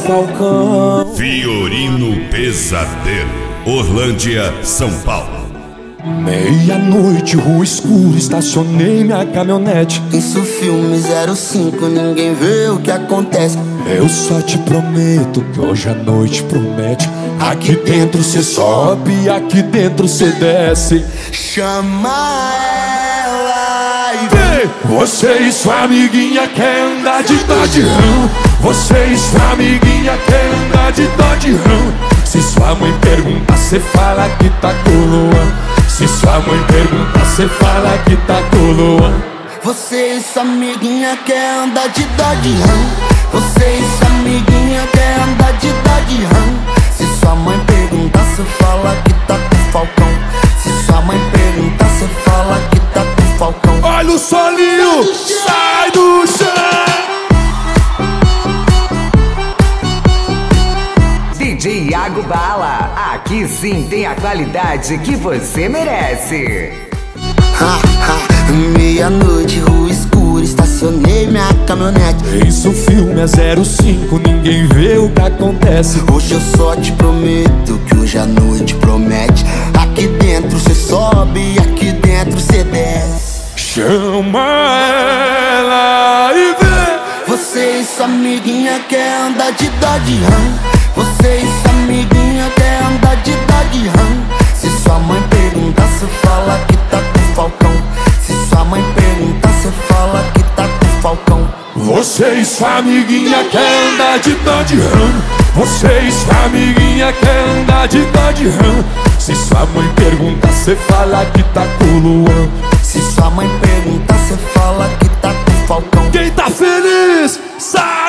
Falcão. Fiorino Pesadelo, Orlândia, São Paulo. Meia-noite, rua escura, estacionei minha caminhonete. Isso filme 05, ninguém vê o que acontece. Eu só te prometo que hoje a noite promete. Aqui dentro cê sobe, aqui dentro cê desce. Chama ela e vem. Você e sua amiguinha quer andar de Dodge Ram. Você e sua amiguinha quer andar de Dodge Ram. Se sua mãe perguntar, cê fala que tá com o Luan. Se sua mãe perguntar, cê fala que tá com o Luan. Você e sua amiguinha quer andar de Dodge Ram. Você e sua amiguinha quer andar de Dodge Ram. Se sua mãe perguntar, cê fala que tá com o Falcão. Se sua mãe perguntar, cê fala que tá com o Falcão. Olha o solinho, sai do chão. DJ Iago Bala, aqui sim tem a qualidade que você merece. Meia-noite, rua escura, estacionei minha caminhonete. Isso filme é 05, ninguém vê o que acontece. Hoje eu só te prometo que hoje a noite promete. Aqui dentro cê sobe, aqui dentro cê desce. Chama ela e vem. Você e sua amiguinha quer andar de Dodge Ram. Você e sua amiguinha quer andar de Dodge Ram. Se sua mãe perguntar, cê fala que tá com o Falcão. Se sua mãe perguntar, cê fala que tá com o Falcão. Você e sua amiguinha quer andar de Dodge Ram. Você e sua amiguinha quer andar de Dodge Ram. Se sua mãe perguntar, cê fala que tá com o Luan. Se sua mãe perguntar, cê fala que tá com o Falcão. Quem tá feliz, sai!